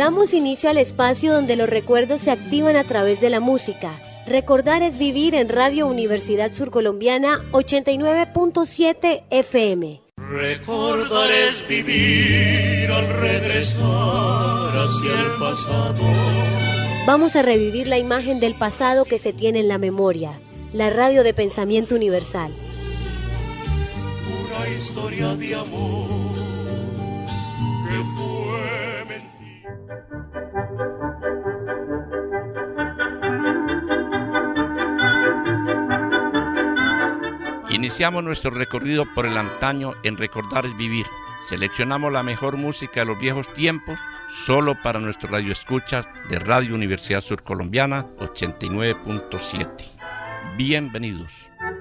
Damos inicio al espacio donde los recuerdos se activan a través de la música. Recordar es vivir en Radio Universidad Surcolombiana 89.7 FM. Recordar es vivir al regresar hacia el pasado. Vamos a revivir la imagen del pasado que se tiene en la memoria. La radio de pensamiento universal. Una historia de amor que fue mentira. Iniciamos nuestro recorrido por el antaño en Recordar es Vivir. Seleccionamos la mejor música de los viejos tiempos solo para nuestros radioescuchas de Radio Universidad Surcolombiana 89.7. Bienvenidos.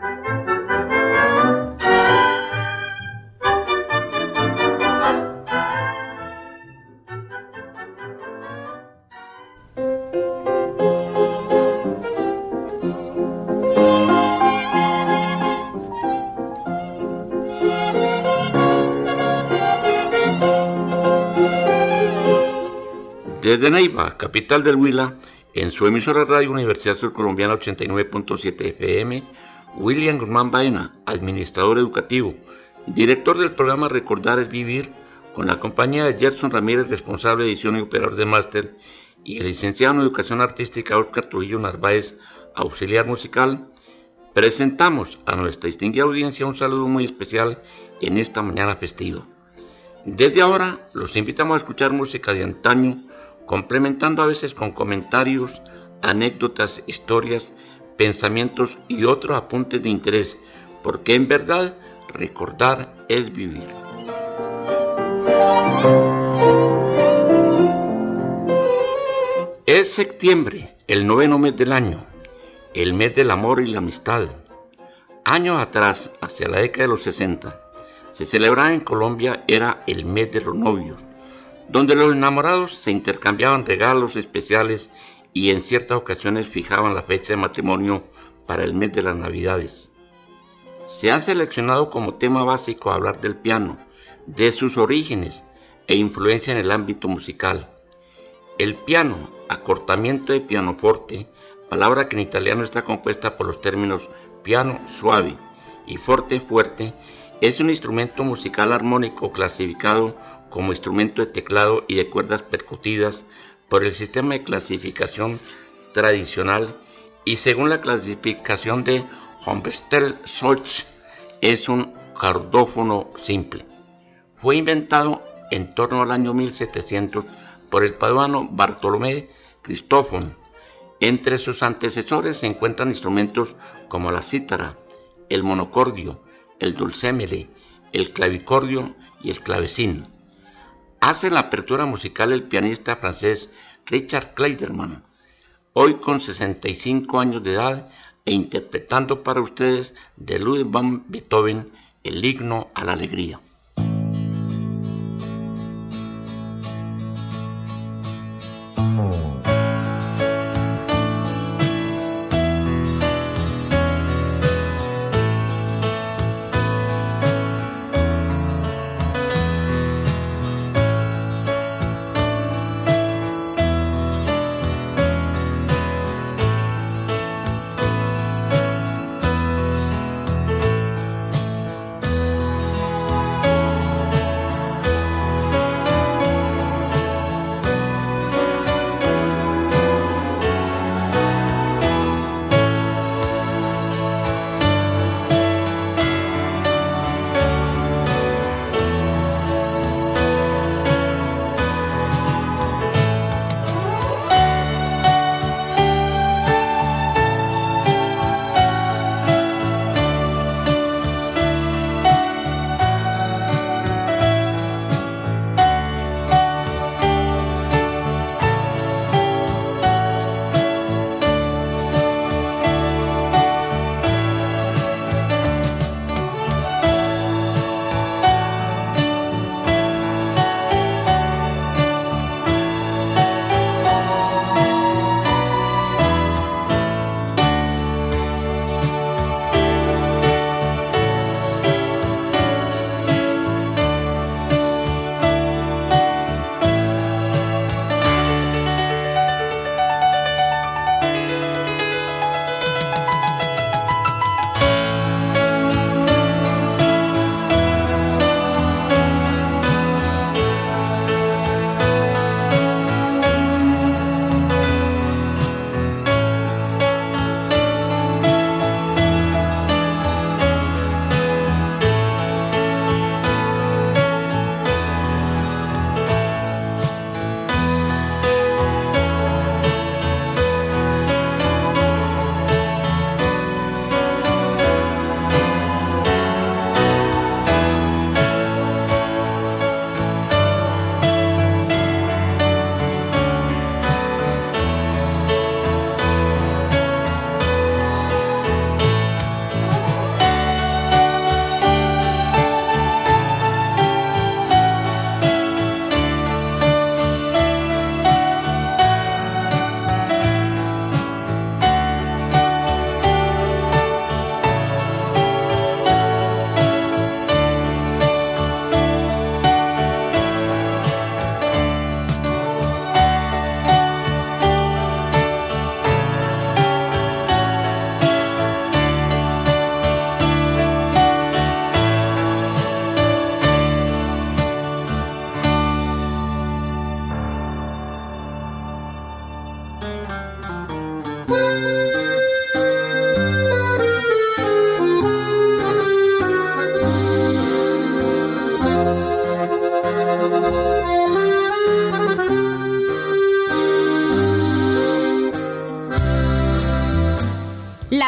Desde Neiva, capital del Huila, en su emisora Radio Universidad Surcolombiana 89.7 FM, William Guzmán Baena, administrador educativo, director del programa Recordar es Vivir, con la compañía de Gerson Ramírez, responsable de edición y operador de máster, y el licenciado en Educación Artística Óscar Trujillo Narváez, auxiliar musical, presentamos a nuestra distinguida audiencia un saludo muy especial en esta mañana festiva. Desde ahora los invitamos a escuchar música de antaño, complementando a veces con comentarios, anécdotas, historias, pensamientos y otros apuntes de interés, porque en verdad recordar es vivir. Es septiembre, el 9º mes del año, el mes del amor y la amistad. Años atrás, hacia la década de los 60, se celebraba en Colombia era el mes de los novios, donde los enamorados se intercambiaban regalos especiales y en ciertas ocasiones fijaban la fecha de matrimonio para el mes de las Navidades. Se ha seleccionado como tema básico hablar del piano, de sus orígenes e influencia en el ámbito musical. El piano, acortamiento de pianoforte, palabra que en italiano está compuesta por los términos piano suave y forte fuerte, es un instrumento musical armónico clasificado como instrumento de teclado y de cuerdas percutidas por el sistema de clasificación tradicional y según la clasificación de Hohenstein-Schütz es un cordófono simple. Fue inventado en torno al año 1700 por el paduano Bartolomé Cristofón. Entre sus antecesores se encuentran instrumentos como la cítara, el monocordio, el dulcémele, el clavicordio y el clavecín. Hace la apertura musical el pianista francés Richard Clayderman, hoy con 65 años de edad e interpretando para ustedes de Ludwig van Beethoven el himno a la alegría.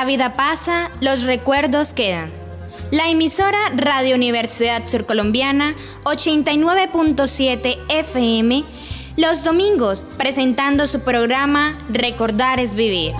La vida pasa, los recuerdos quedan. La emisora Radio Universidad Surcolombiana 89.7 FM, los domingos presentando su programa Recordar es Vivir.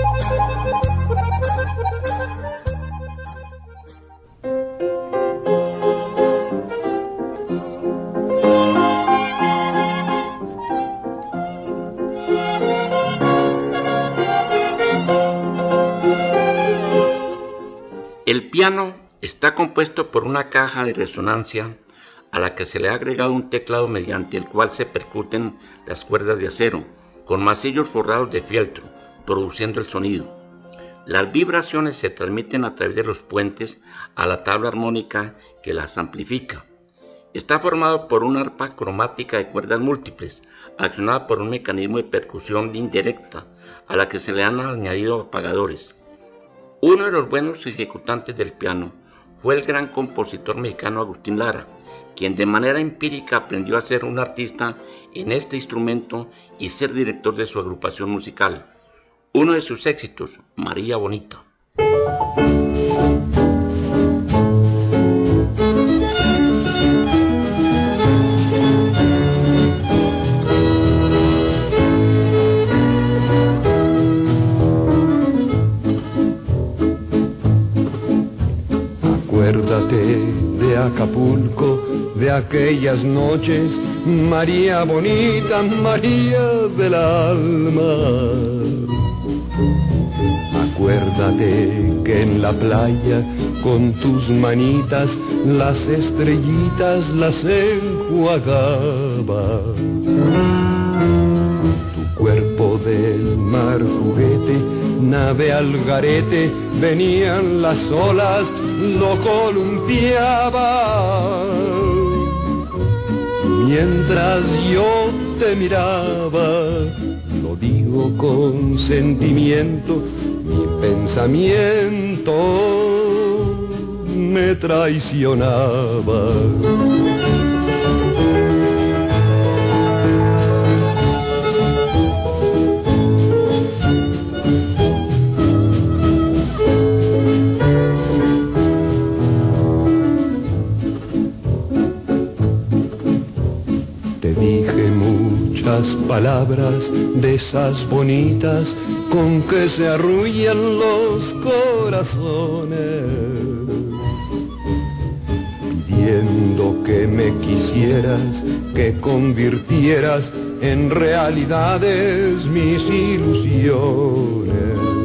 El piano está compuesto por una caja de resonancia a la que se le ha agregado un teclado mediante el cual se percuten las cuerdas de acero, con masillos forrados de fieltro, produciendo el sonido. Las vibraciones se transmiten a través de los puentes a la tabla armónica que las amplifica. Está formado por una arpa cromática de cuerdas múltiples, accionada por un mecanismo de percusión indirecta, a la que se le han añadido apagadores. Uno de los buenos ejecutantes del piano fue el gran compositor mexicano Agustín Lara, quien de manera empírica aprendió a ser un artista en este instrumento y ser director de su agrupación musical. Uno de sus éxitos, María Bonita. Acuérdate de Acapulco, de aquellas noches, María bonita, María del alma. Acuérdate que en la playa, con tus manitas, las estrellitas las enjuagabas. Tu cuerpo del mar juguete, nave al garete, venían las olas, lo columpiaba. Mientras yo te miraba, lo digo con sentimiento, mi pensamiento me traicionaba. Palabras de esas bonitas con que se arrullan los corazones, pidiendo que me quisieras, que convirtieras en realidades mis ilusiones.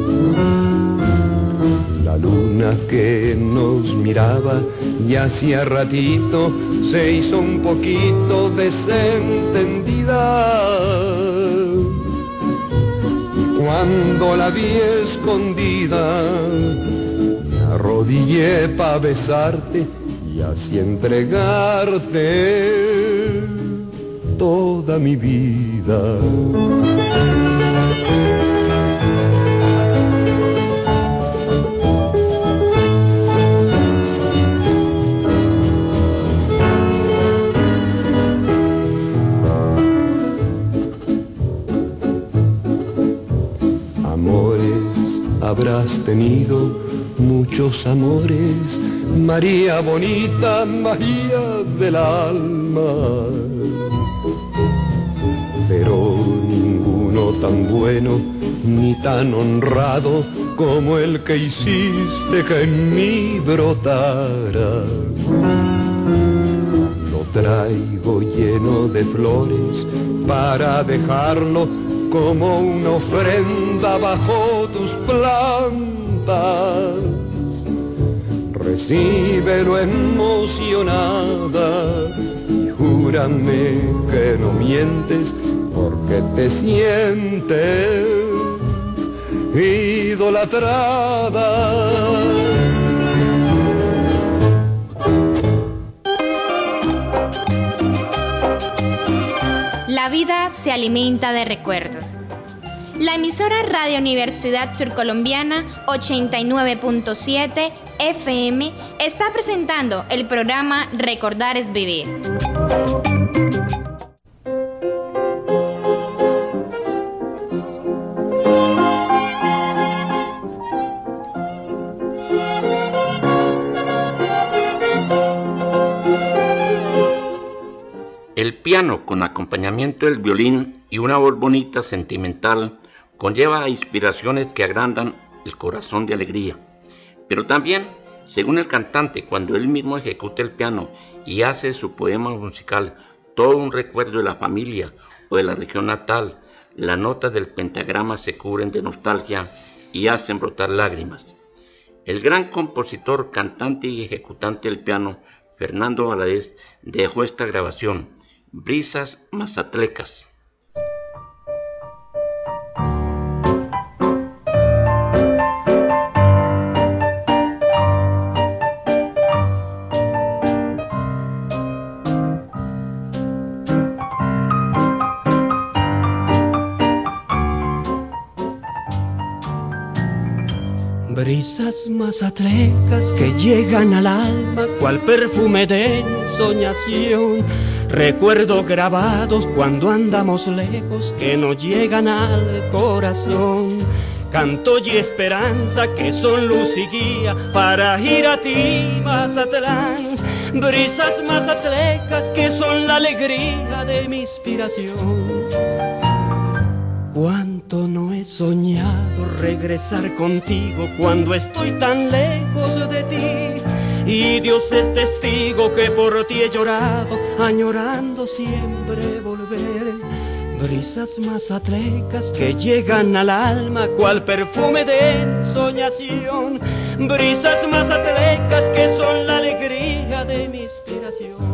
La luna que nos miraba ya hacía ratito se hizo un poquito desentendida, y cuando la vi escondida me arrodillé pa' besarte y así entregarte toda mi vida. Habrás tenido muchos amores, María bonita, María del alma, pero ninguno tan bueno ni tan honrado como el que hiciste que en mí brotara. Lo traigo lleno de flores para dejarlo como una ofrenda bajo tus plantas. Recíbelo emocionada y júrame que no mientes, porque te sientes idolatrada. La vida se alimenta de recuerdos. La emisora Radio Universidad Surcolombiana 89.7 FM está presentando el programa Recordar es Vivir. El piano con acompañamiento del violín y una voz bonita, sentimental, conlleva inspiraciones que agrandan el corazón de alegría. Pero también, según el cantante, cuando él mismo ejecuta el piano y hace su poema musical todo un recuerdo de la familia o de la región natal, las notas del pentagrama se cubren de nostalgia y hacen brotar lágrimas. El gran compositor, cantante y ejecutante del piano, Fernando Valadez, dejó esta grabación, Brisas Mazatlecas. Brisas mazatlecas que llegan al alma, cual perfume de ensoñación. Recuerdos grabados cuando andamos lejos que nos llegan al corazón. Canto y esperanza que son luz y guía para ir a ti, Mazatlán. Brisas mazatlecas que son la alegría de mi inspiración. Cuánto no he soñado regresar contigo cuando estoy tan lejos de ti. Y Dios es testigo que por ti he llorado, añorando siempre volver. Brisas mazatlecas que llegan al alma, cual perfume de ensoñación. Brisas mazatlecas que son la alegría de mi inspiración.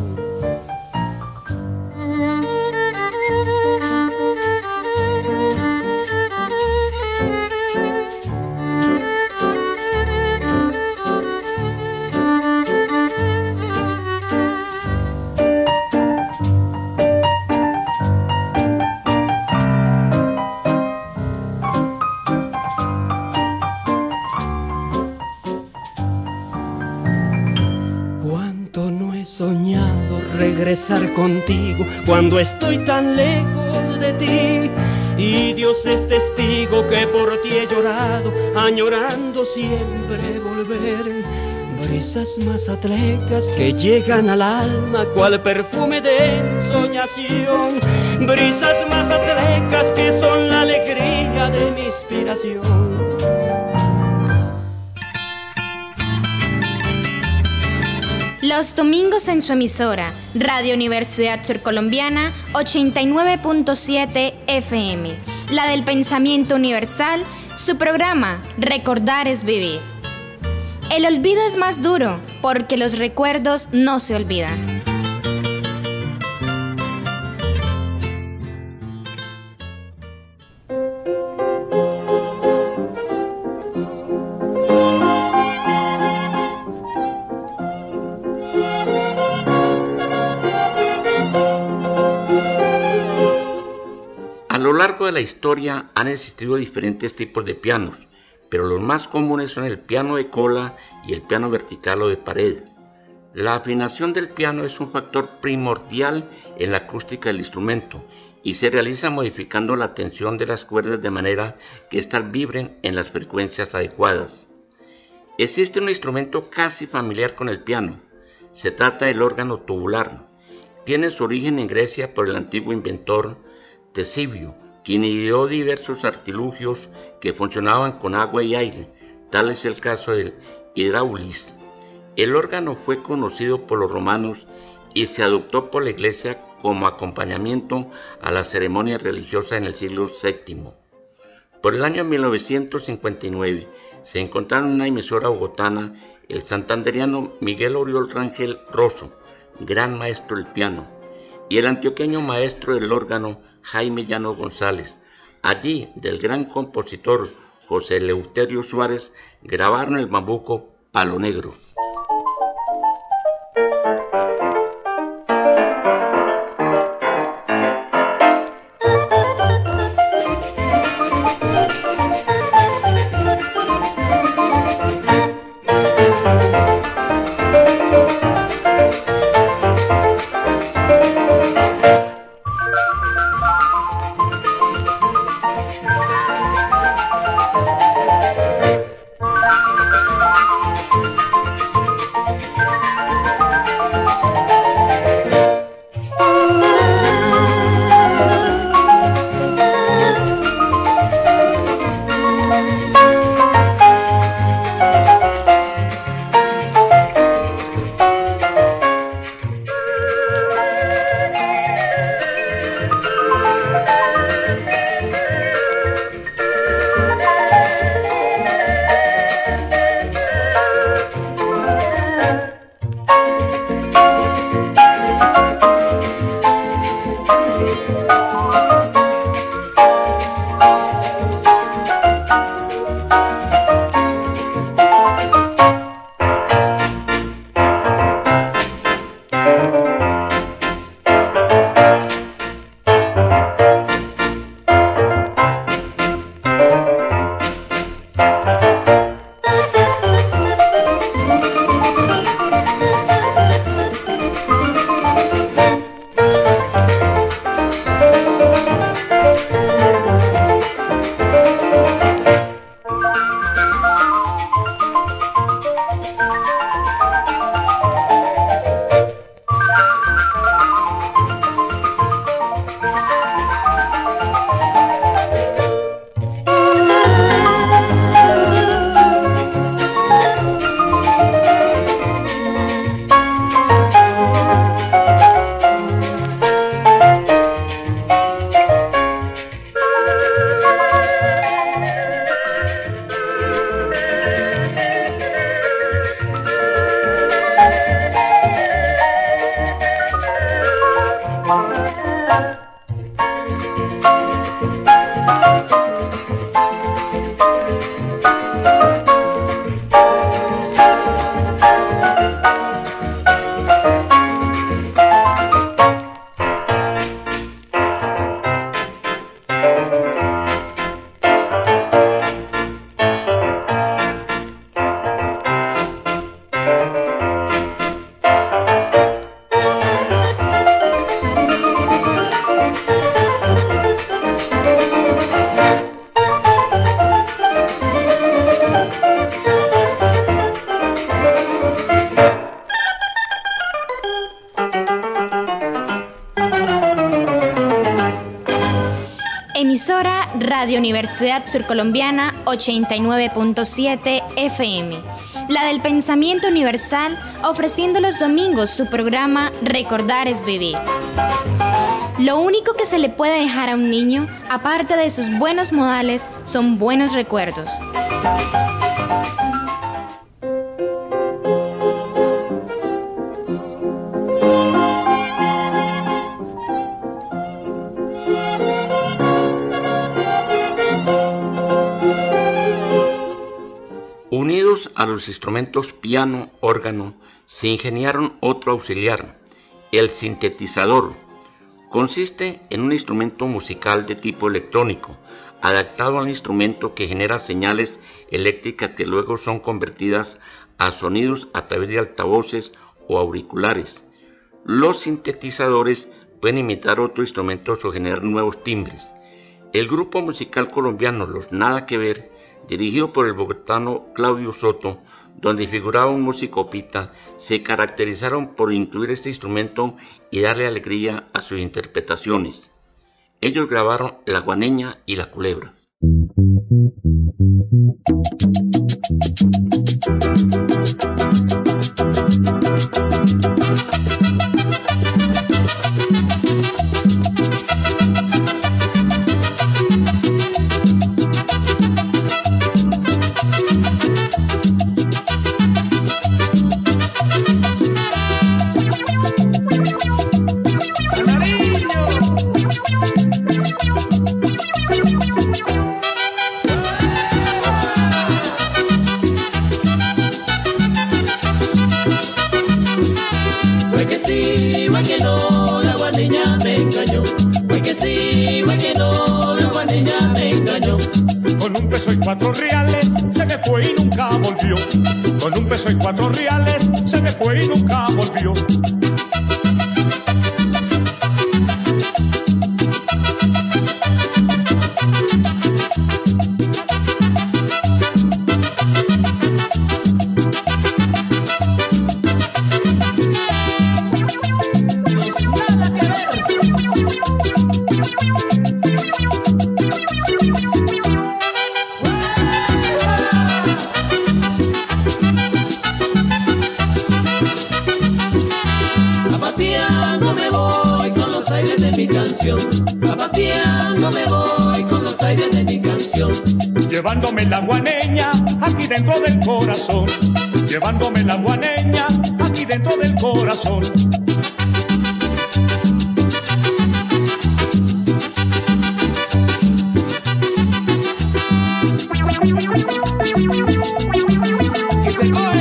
Regresar contigo cuando estoy tan lejos de ti. Y Dios es testigo que por ti he llorado, añorando siempre volver. Brisas mazatlecas que llegan al alma, cual perfume de ensoñación. Brisas mazatlecas que son la alegría de mi inspiración. Los domingos en su emisora, Radio Universidad Surcolombiana 89.7 FM, la del pensamiento universal, su programa Recordar es Vivir. El olvido es más duro porque los recuerdos no se olvidan. A lo largo de la historia han existido diferentes tipos de pianos, pero los más comunes son el piano de cola y el piano vertical o de pared. La afinación del piano es un factor primordial en la acústica del instrumento y se realiza modificando la tensión de las cuerdas de manera que éstas vibren en las frecuencias adecuadas. Existe un instrumento casi familiar con el piano. Se trata del órgano tubular. Tiene su origen en Grecia por el antiguo inventor Ctesibio, quien ideó diversos artilugios que funcionaban con agua y aire, tal es el caso del hidráulis. El órgano fue conocido por los romanos y se adoptó por la Iglesia como acompañamiento a las ceremonias religiosas en el siglo VII. Por el año 1959 se encontraron en una emisora bogotana el santandereano Miguel Oriol Rangel Rosso, gran maestro del piano, y el antioqueño maestro del órgano Jaime Llano González. Allí, del gran compositor José Eleuterio Suárez, grabaron el bambuco Palo Negro. emisora Radio Universidad Surcolombiana 89.7 FM, la del pensamiento universal, ofreciendo los domingos su programa Recordar es Vivir. Lo único que se le puede dejar a un niño, aparte de sus buenos modales, son buenos recuerdos. Unidos a los instrumentos piano, órgano, se ingeniaron otro auxiliar, el sintetizador. Consiste en un instrumento musical de tipo electrónico, adaptado al instrumento que genera señales eléctricas que luego son convertidas a sonidos a través de altavoces o auriculares. Los sintetizadores pueden imitar otros instrumentos o generar nuevos timbres. El grupo musical colombiano Los Nada Que Ver, dirigido por el bogotano Claudio Soto, donde figuraba un músico pita, se caracterizaron por incluir este instrumento y darle alegría a sus interpretaciones. Ellos grabaron La Guaneña y La Culebra. Cuatro reales se me fue y nunca volvió. Con un peso y 4 reales se me fue y nunca volvió. Zapateando me voy con los aires de mi canción. Llevándome la guaneña aquí dentro del corazón. Llevándome la guaneña aquí dentro del corazón. Y te coge.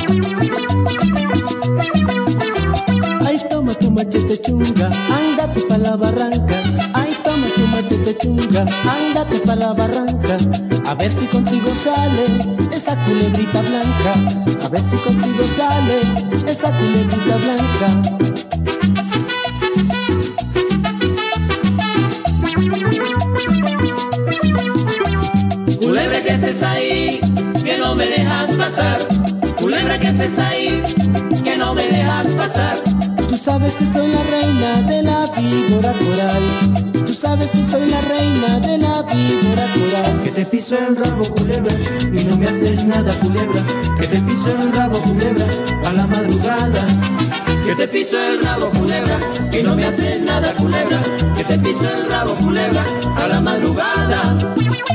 Ay, toma tu machete chunga, ándate pa' la barranca. Ay, toma tu machete chunga, ándate pa' la barranca. A ver si contigo sale esa culebrita blanca. A ver si contigo sale esa culebrita blanca. Culebra, ¿qué haces ahí? Que no me dejas pasar. Culebra, ¿qué haces ahí? Que no me dejas pasar. Tú sabes que soy la reina de la víbora coral. Tú sabes que soy la reina de la víbora coral. Que te piso el rabo, culebra, y no me haces nada, culebra. Que te piso el rabo, culebra, a la madrugada. Que te piso el rabo, culebra, y no me haces nada, culebra. Que te piso el rabo, culebra, a la madrugada.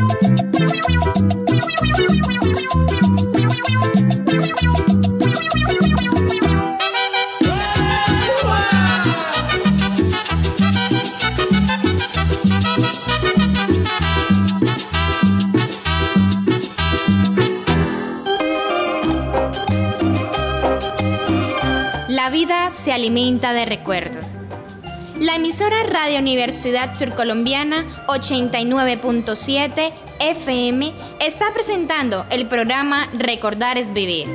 La vida se alimenta de recuerdos. La emisora Radio Universidad Surcolombiana 89.7 FM está presentando el programa Recordar es Vivir.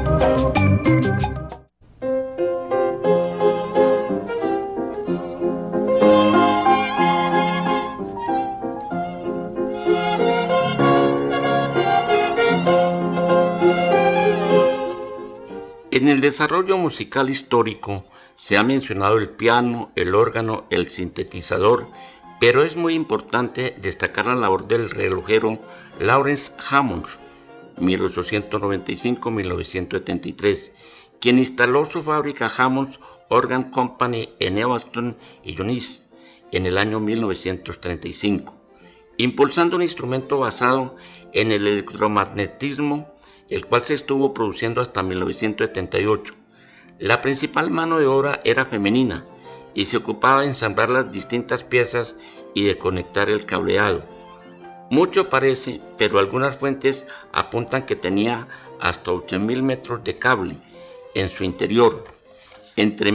En el desarrollo musical histórico se ha mencionado el piano, el órgano, el sintetizador pero es muy importante destacar la labor del relojero Lawrence Hammond, 1895-1973, quien instaló su fábrica Hammond Organ Company en Evanston, Illinois, en el año 1935, impulsando un instrumento basado en el electromagnetismo, el cual se estuvo produciendo hasta 1978. La principal mano de obra era femenina y se ocupaba de ensamblar las distintas piezas y de conectar el cableado. Mucho parece, pero algunas fuentes apuntan que tenía hasta 8.000 metros de cable en su interior. Entre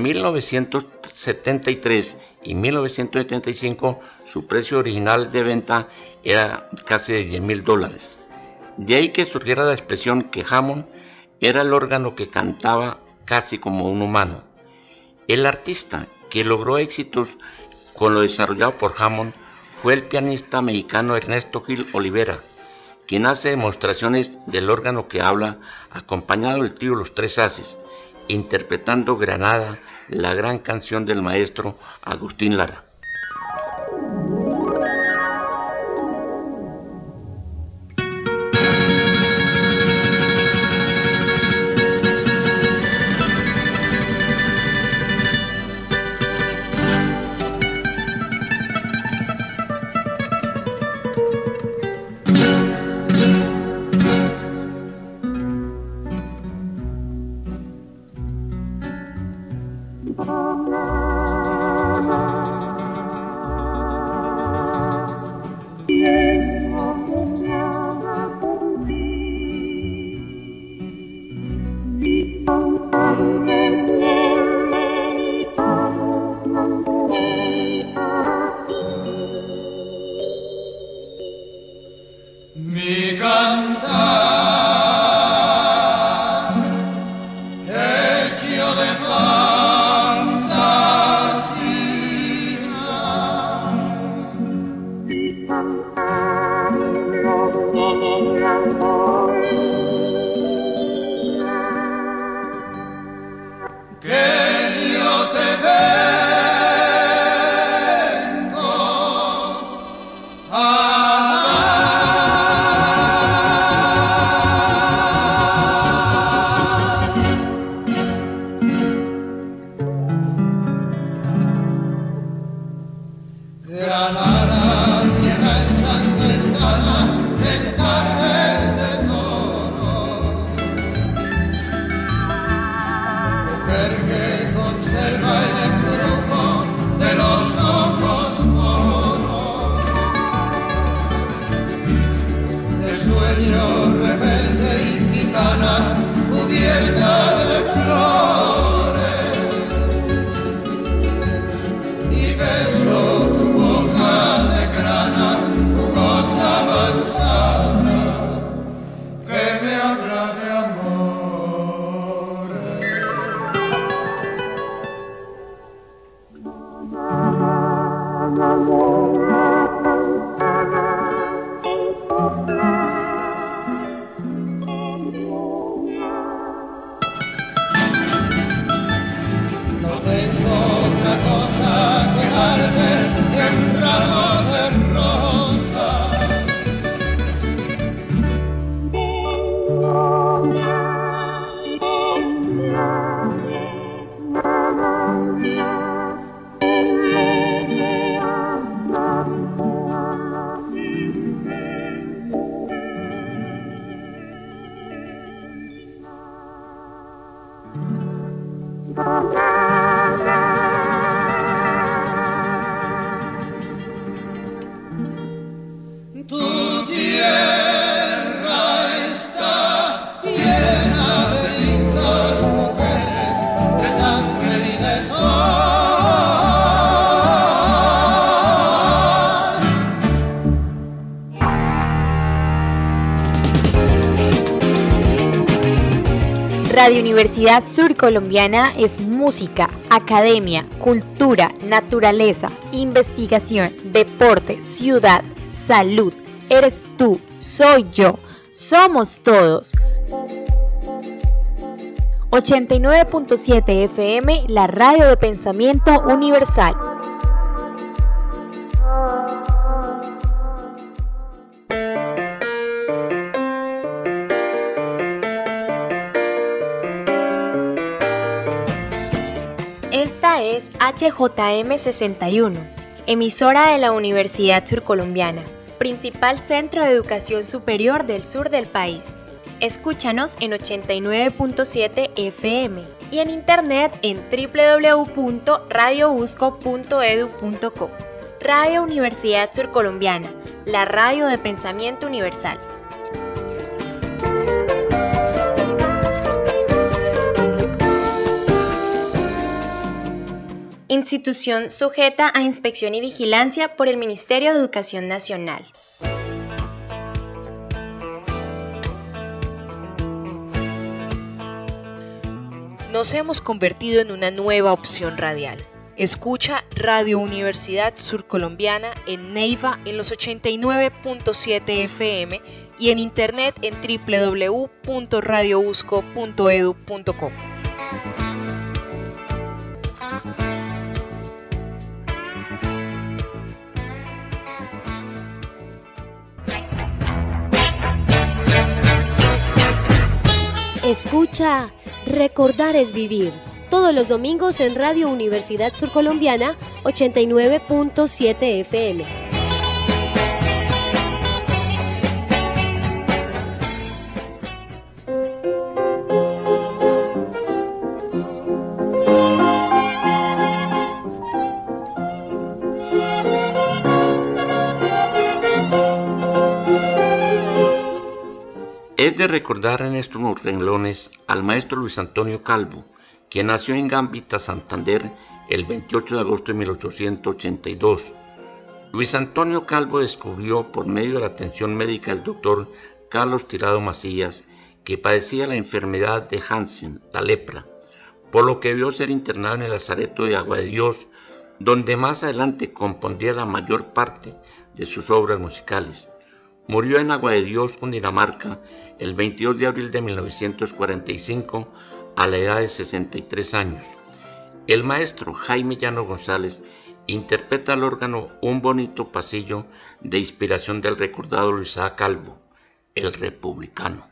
1973 y 1975 su precio original de venta era casi de $10,000. De ahí que surgiera la expresión que Hammond era el órgano que cantaba casi como un humano. El artista que logró éxitos con lo desarrollado por Hammond fue el pianista mexicano Ernesto Gil Olivera, quien hace demostraciones del órgano que habla acompañado del trío Los Tres Haces, interpretando Granada, la gran canción del maestro Agustín Lara. Radio Universidad Surcolombiana es música, academia, cultura, naturaleza, investigación, deporte, ciudad, salud. Eres tú, soy yo, somos todos. 89.7 FM, la radio de pensamiento universal. Esta es HJM 61, emisora de la Universidad Surcolombiana, principal centro de educación superior del sur del país. Escúchanos en 89.7 FM y en internet en www.radiousco.edu.co. Radio Universidad Surcolombiana, la radio de pensamiento universal. Institución sujeta a inspección y vigilancia por el Ministerio de Educación Nacional. Nos hemos convertido en una nueva opción radial. Escucha Radio Universidad Surcolombiana en Neiva en los 89.7 FM y en internet en www.radiousco.edu.co. Escucha Recordar es Vivir, todos los domingos en Radio Universidad Surcolombiana 89.7 FM. Es de recordar en estos renglones al maestro Luis Antonio Calvo, quien nació en Gambita, Santander, el 28 de agosto de 1882. Luis Antonio Calvo descubrió por medio de la atención médica del doctor Carlos Tirado Macías que padecía la enfermedad de Hansen, la lepra, por lo que debió ser internado en el Lazareto de Agua de Dios, donde más adelante compondría la mayor parte de sus obras musicales. Murió en Agua de Dios, Cundinamarca, el 22 de abril de 1945, a la edad de 63 años. El maestro Jaime Llano González interpreta al órgano un bonito pasillo de inspiración del recordado Luis A. Calvo, el republicano.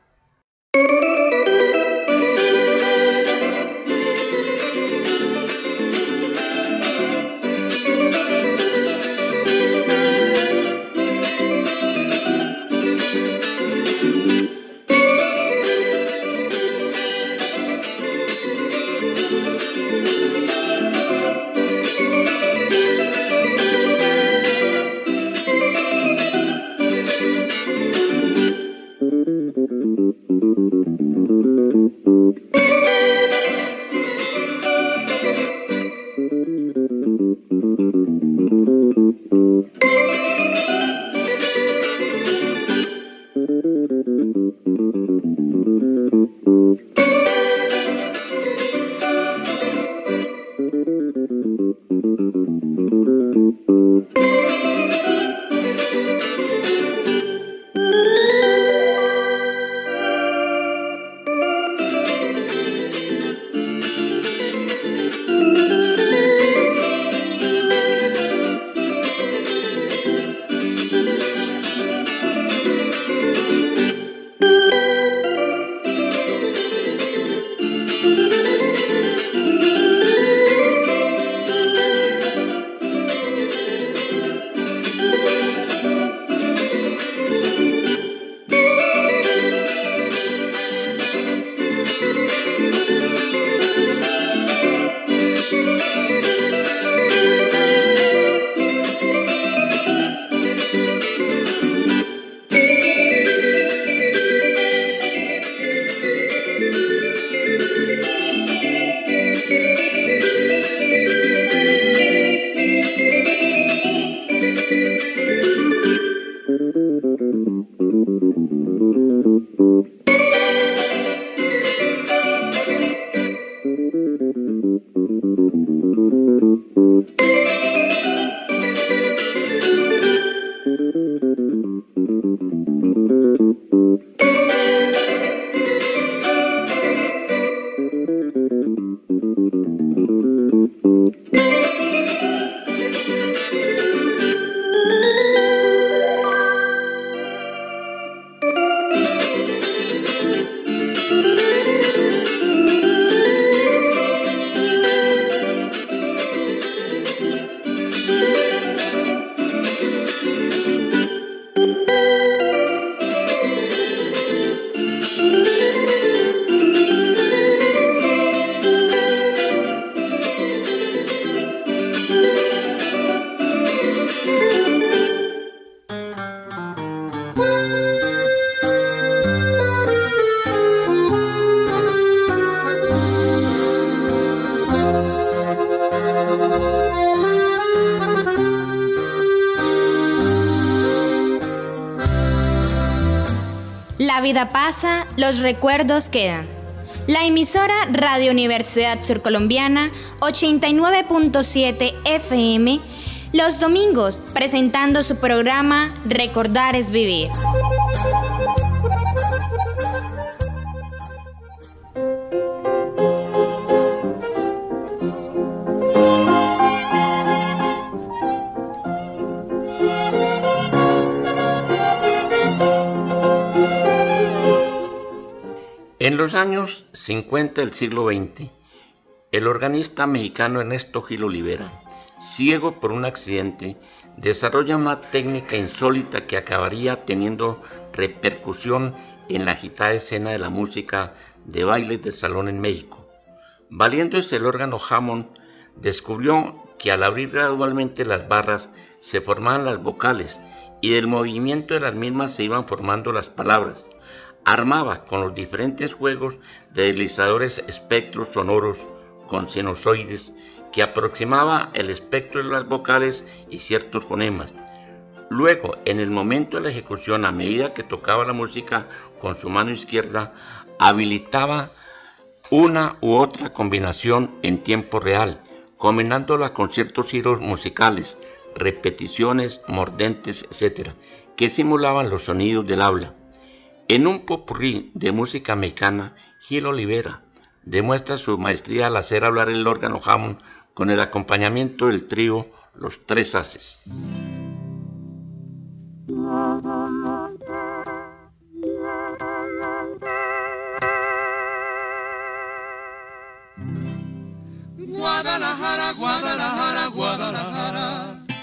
La vida pasa, los recuerdos quedan. La emisora Radio Universidad Surcolombiana 89.7 FM, los domingos presentando su programa Recordar es Vivir. En los años 50 del siglo XX, el organista mexicano Ernesto Gil Olivera, ciego por un accidente, desarrolla una técnica insólita que acabaría teniendo repercusión en la agitada escena de la música de bailes de salón en México. Valiéndose el órgano Hammond, descubrió que al abrir gradualmente las barras se formaban las vocales y del movimiento de las mismas se iban formando las palabras. Armaba con los diferentes juegos de deslizadores espectros sonoros con sinusoides que aproximaba el espectro de las vocales y ciertos fonemas. Luego, en el momento de la ejecución, a medida que tocaba la música con su mano izquierda, habilitaba una u otra combinación en tiempo real, combinándola con ciertos giros musicales, repeticiones, mordentes, etc., que simulaban los sonidos del habla. En un popurrí de música mexicana, Gil Olivera demuestra su maestría al hacer hablar el órgano Hammond con el acompañamiento del trío Los Tres Haces. Guadalajara, Guadalajara, Guadalajara.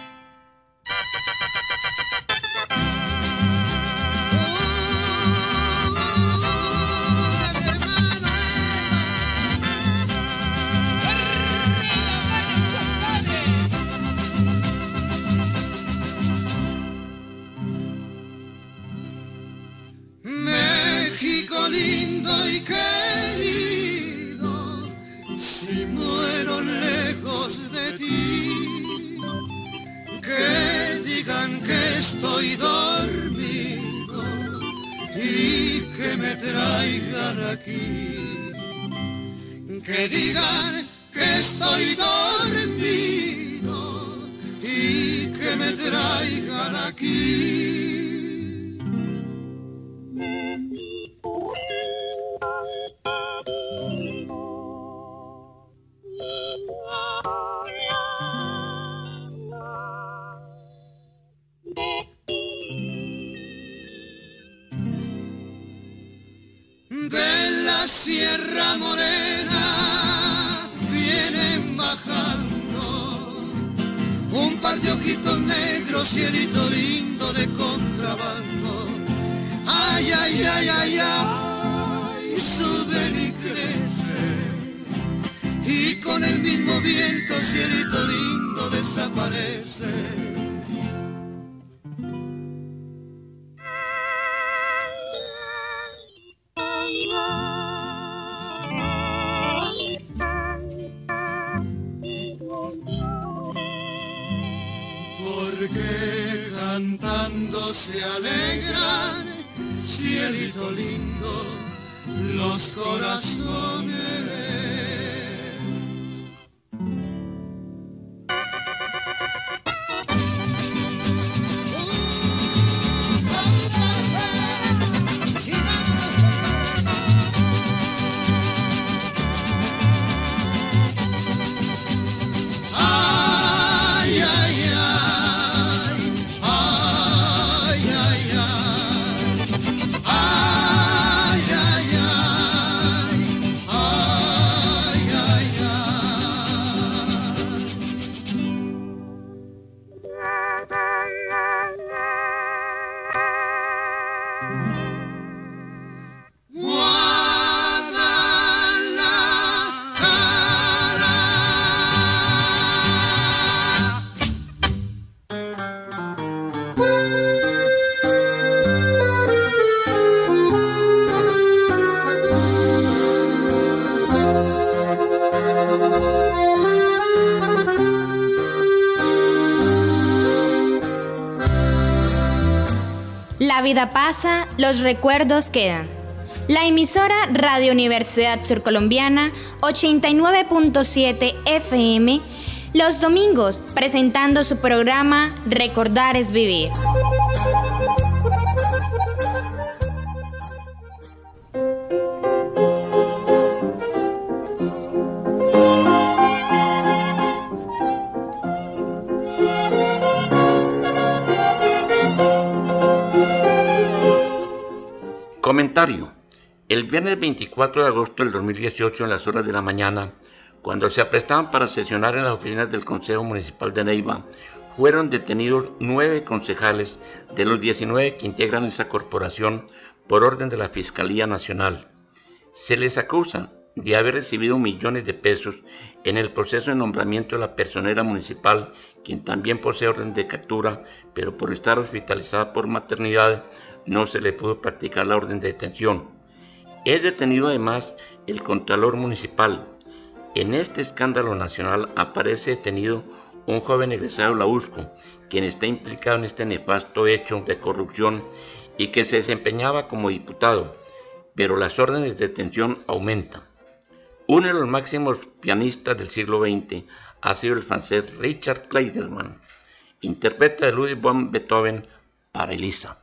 México lindo y querido, si muero lejos de ti, que digan que estoy dormido y que me traigan aquí, que digan que estoy dormido y que me traigan aquí. De la Sierra Morena vienen bajando un par de ojitos negros, cielito lindo de contrabando. Ay, ay, ay, ay, ay, suben y crecen, y con el mismo viento, cielito lindo, desaparecen. Porque cantando se alegran, cielito lindo, los corazones. vida pasa, los recuerdos quedan. La emisora Radio Universidad Surcolombiana 89.7 FM, los domingos presentando su programa Recordar es Vivir. Comentario. El viernes 24 de agosto del 2018, en las horas de la mañana, cuando se aprestaban para sesionar en las oficinas del Consejo Municipal de Neiva, fueron detenidos 9 concejales de los 19 que integran esa corporación por orden de la Fiscalía Nacional. Se les acusa de haber recibido millones de pesos en el proceso de nombramiento de la personera municipal, quien también posee orden de captura, pero por estar hospitalizada por maternidad no se le pudo practicar la orden de detención. Es detenido además el contralor municipal. En este escándalo nacional aparece detenido un joven egresado de la USCO, quien está implicado en este nefasto hecho de corrupción y que se desempeñaba como diputado, pero las órdenes de detención aumentan. Uno de los máximos pianistas del siglo XX ha sido el francés Richard Clayderman, interpreta de Ludwig van Beethoven para Elisa.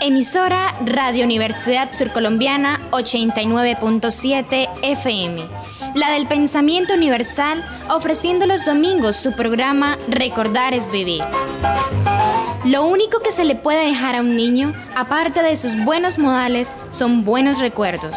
Emisora Radio Universidad Surcolombiana 89.7 FM, la del pensamiento universal, ofreciendo los domingos su programa Recordar es Vivir. Lo único que se le puede dejar a un niño, aparte de sus buenos modales, son buenos recuerdos.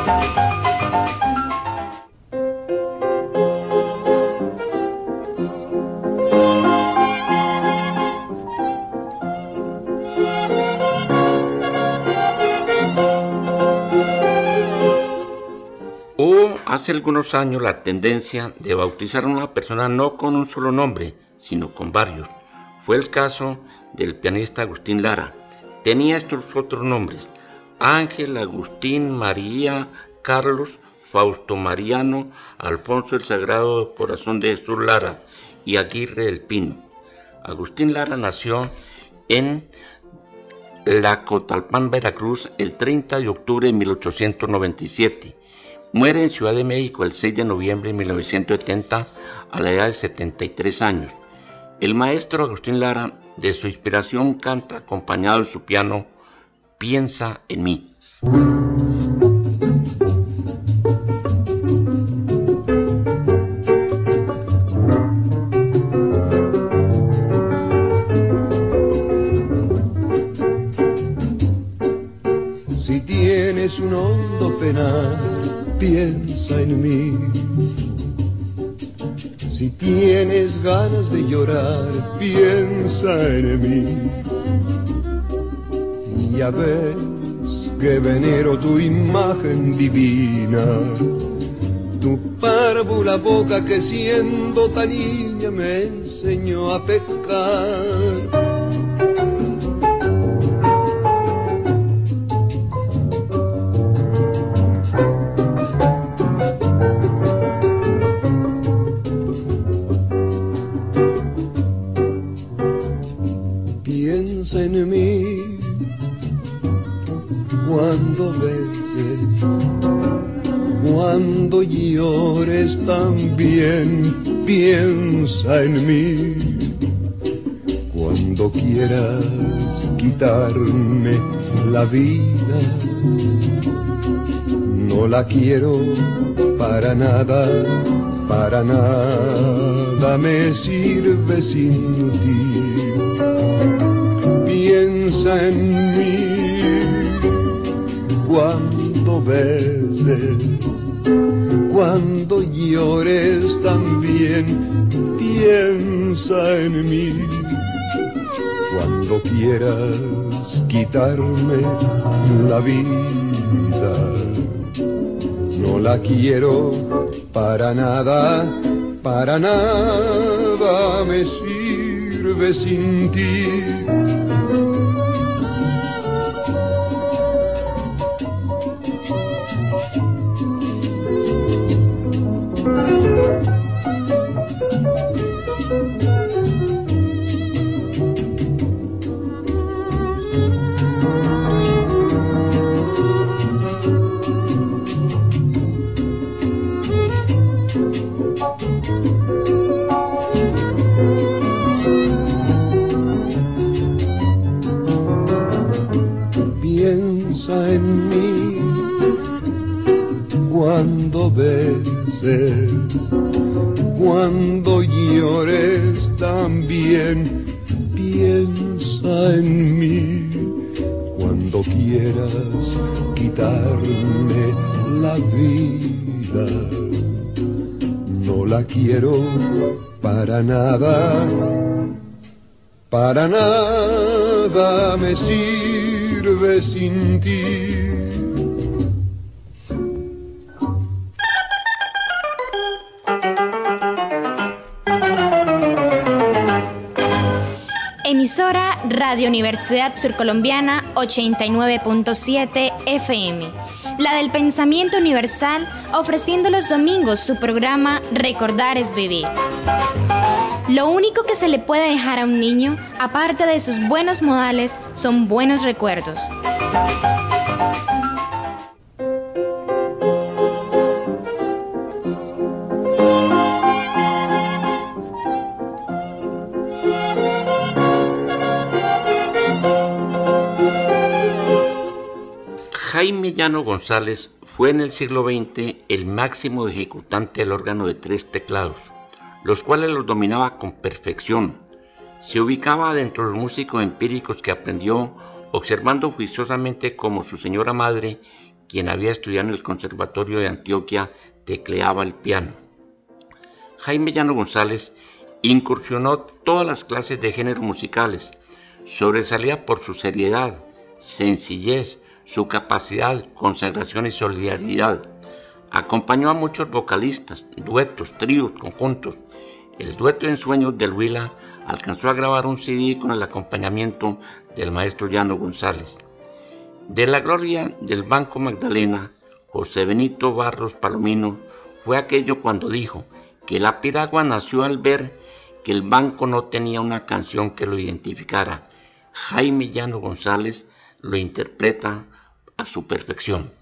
Hace algunos años la tendencia de bautizar a una persona no con un solo nombre, sino con varios. Fue el caso del pianista Agustín Lara. Tenía estos otros nombres: Ángel, Agustín, María, Carlos, Fausto Mariano, Alfonso el Sagrado Corazón de Jesús Lara y Aguirre del Pino. Agustín Lara nació en Lacotalpan, Veracruz, el 30 de octubre de 1897. Muere en Ciudad de México el 6 de noviembre de 1970 a la edad de 73 años. El maestro Agustín Lara, de su inspiración, canta acompañado de su piano Piensa en mí. Si tienes un hondo penal, piensa en mí. Si tienes ganas de llorar, piensa en mí. Ya ves que venero tu imagen divina, tu párvula boca que siendo tan niña me enseñó a pecar. Piensa en mí cuando beses, cuando llores también. Piensa en mí cuando quieras quitarme la vida. No la quiero para nada me sirve sin ti. Piensa en mí cuando beses, cuando llores también. Piensa en mí cuando quieras quitarme la vida. No la quiero para nada me sirve sin ti. Piensa en mí cuando beses, cuando llores también. Piensa en mí cuando quieras quitarme la vida. No la quiero para nada me sirve sin ti. Emisora Radio Universidad Surcolombiana 89.7 FM, la del pensamiento universal, ofreciendo los domingos su programa Recordar es Vivir. Lo único que se le puede dejar a un niño, aparte de sus buenos modales, son buenos recuerdos. Jaime Llano González fue en el siglo XX el máximo ejecutante del órgano de 3 teclados, los cuales los dominaba con perfección. Se ubicaba dentro de los músicos empíricos que aprendió observando juiciosamente cómo su señora madre, quien había estudiado en el Conservatorio de Antioquia, tecleaba el piano. Jaime Llano González incursionó todas las clases de géneros musicales. Sobresalía por su seriedad, sencillez, su capacidad, consagración y solidaridad. Acompañó a muchos vocalistas, duetos, tríos, conjuntos. El dueto Ensueños del Huila alcanzó a grabar un CD con el acompañamiento del maestro Llano González. De la gloria del Banco Magdalena, José Benito Barros Palomino fue aquello cuando dijo que la piragua nació al ver que el banco no tenía una canción que lo identificara. Jaime Llano González lo interpreta a su perfección.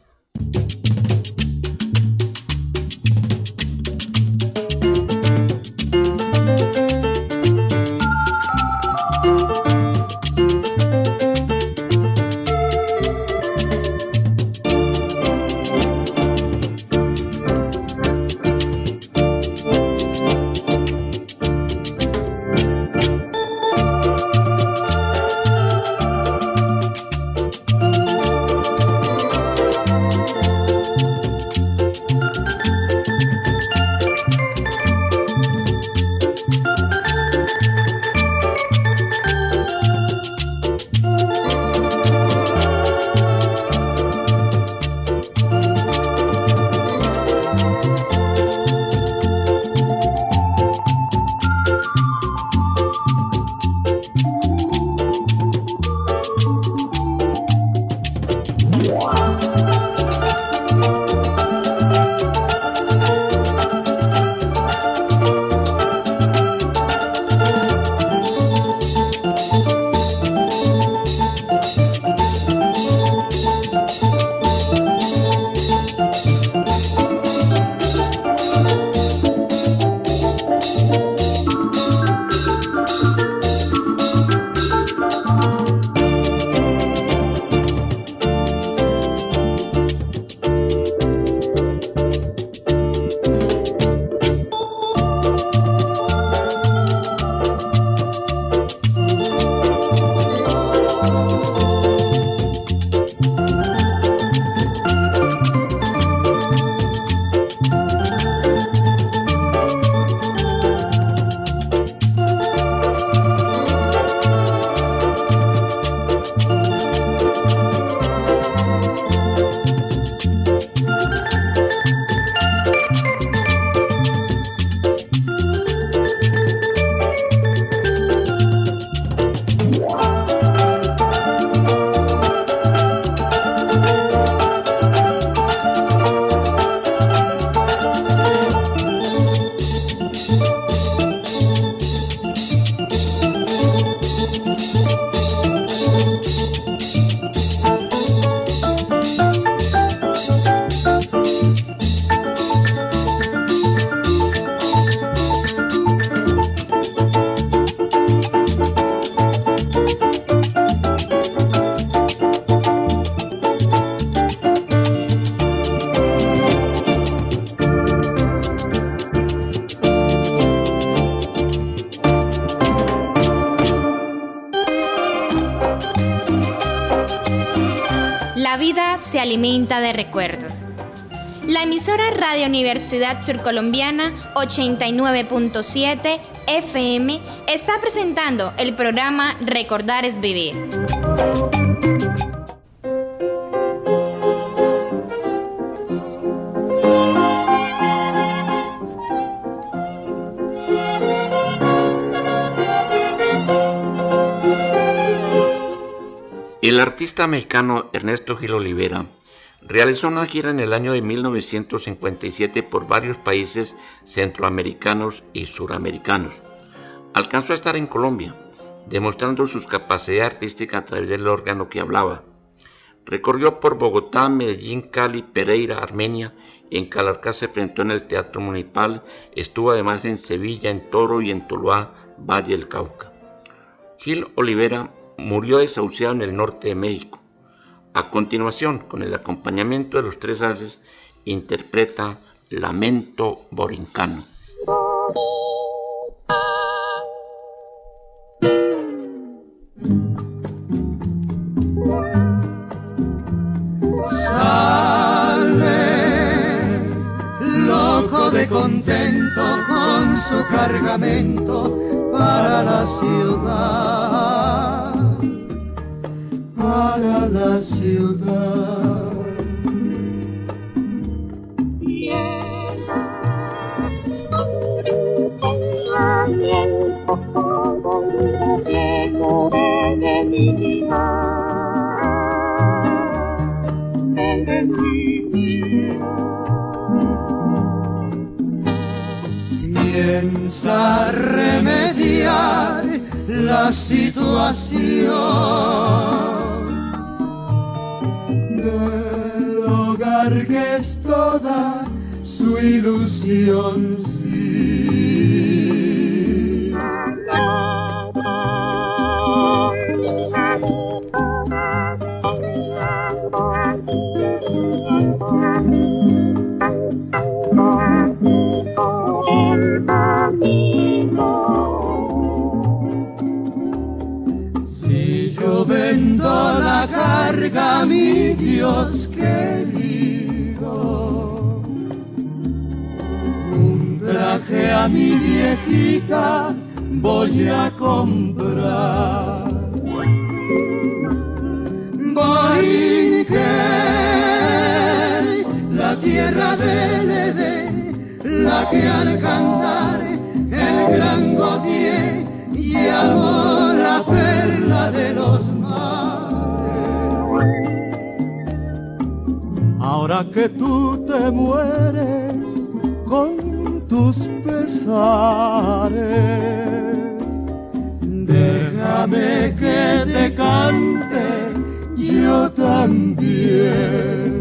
La vida se alimenta de recuerdos. La emisora Radio Universidad Surcolombiana 89.7 FM está presentando el programa Recordar es Vivir. El artista mexicano Ernesto Gil Olivera realizó una gira en el año de 1957 por varios países centroamericanos y suramericanos. Alcanzó a estar en Colombia, demostrando sus capacidades artísticas a través del órgano que hablaba. Recorrió por Bogotá, Medellín, Cali, Pereira, Armenia. En Calarcá se presentó en el Teatro Municipal. Estuvo además en Sevilla, en Toro y en Tuluá, Valle del Cauca. Gil Olivera murió desahuciado en el norte de México. A continuación, con el acompañamiento de los tres haces, interpreta Lamento Borincano. Sale loco de contento con su cargamento para la ciudad, para la ciudad. Piensa remediar la situación del hogar que es toda su ilusión, sí. Si yo vendo la carga, mi Dios querido, un traje a mi viejita voy a comprar. Borinquen, la tierra del Edén, la que al cantar el gran Gautier llamó la perla de los mares. Ahora que tú te mueres con tus pesares, déjame que te cante yo también.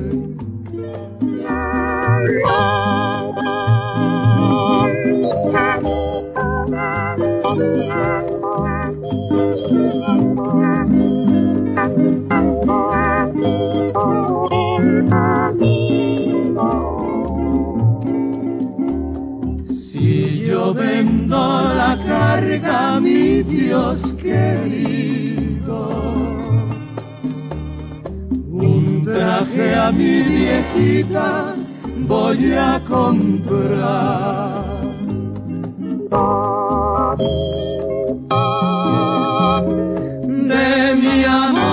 Si yo vendo la carga, mi Dios querido, un traje a mi viejita voy a comprar. De mi amor.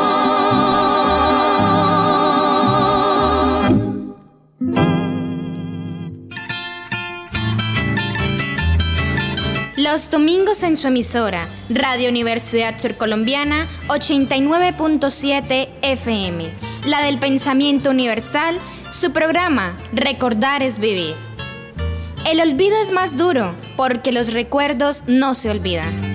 Los domingos en su emisora, Radio Universidad Surcolombiana 89.7 FM, la del pensamiento universal, su programa Recordar es Vivir. El olvido es más duro porque los recuerdos no se olvidan.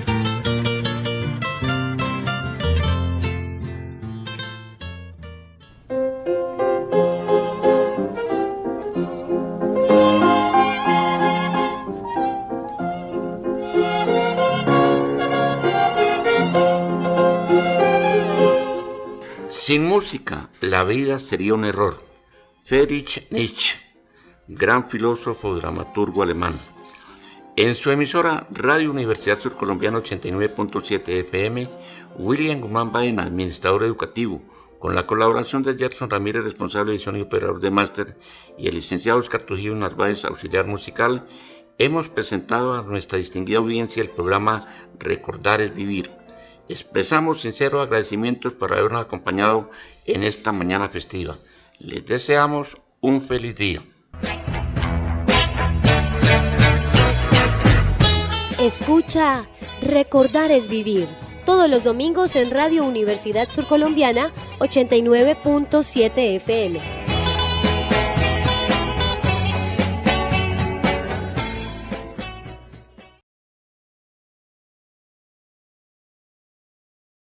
Sin música, la vida sería un error. Friedrich Nietzsche, gran filósofo, dramaturgo alemán. En su emisora Radio Universidad Surcolombiana 89.7 FM, William Guzmán Baena, administrador educativo, con la colaboración de Gerson Ramírez, responsable de edición y operador de máster, y el licenciado Oscar Trujillo Narváez, auxiliar musical, hemos presentado a nuestra distinguida audiencia el programa Recordar es Vivir. Expresamos sinceros agradecimientos por habernos acompañado en esta mañana festiva. Les deseamos un feliz día. Escucha Recordar es Vivir, todos los domingos en Radio Universidad Surcolombiana 89.7 FM.